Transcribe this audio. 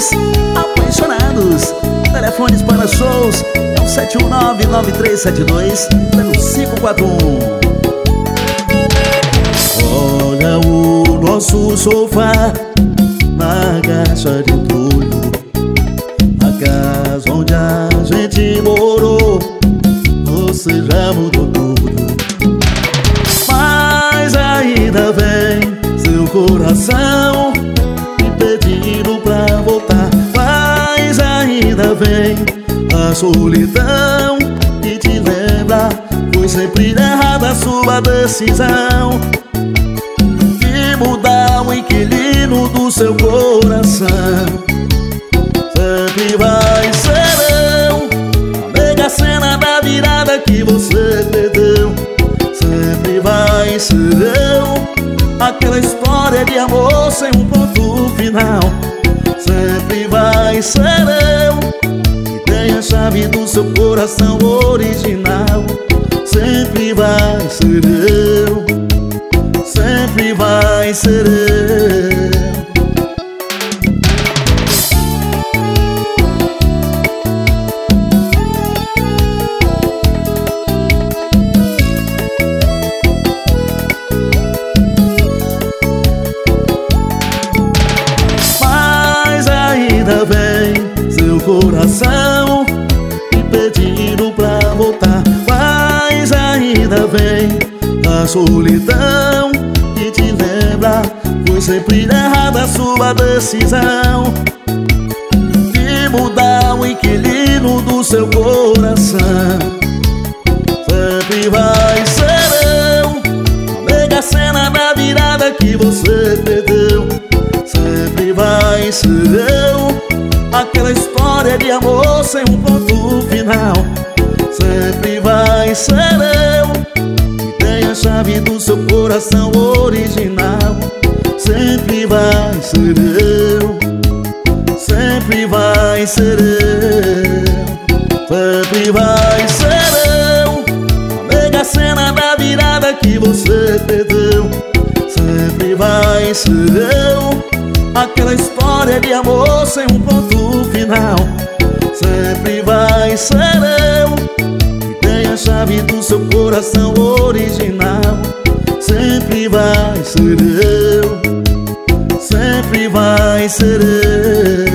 Somos apaixonados. Telefones para shows é o 71993720541. Olha o nosso sofá na caixa de entulho, a casa onde a gente morou. Você já mudou tudo, mas ainda vem seu coração me pedindo pra voltar. Mas ainda vem a solidão que te lembra. Foi sempre errada a sua decisão de mudar o inquilino do seu coração. Sempre vai serão a mega cena da virada que você perdeu. Sempre vai serão aquela história de amor sem um ponto final. Sempre vai serão que tem a chave do seu coração original. Sempre vai serão, sempre vai serão. Vem seu coração me pedindo pra voltar. Mas ainda vem a solidão que te lembra. Foi sempre errada a sua decisão de mudar o inquilino do seu coração. Sempre vai serão a mega cena da virada que você perdeu. Sempre vai serão aquela história de amor sem um ponto final. Sempre vai serão que tem a chave do seu coração original. Sempre vai serão, sempre vai serão. Sempre vai serão a mega cena da virada que você perdeu. Sempre vai serão aquela história de amor sem um ponto final. Sempre vai serão que tem a chave do seu coração original. Sempre vai serão, sempre vai serão.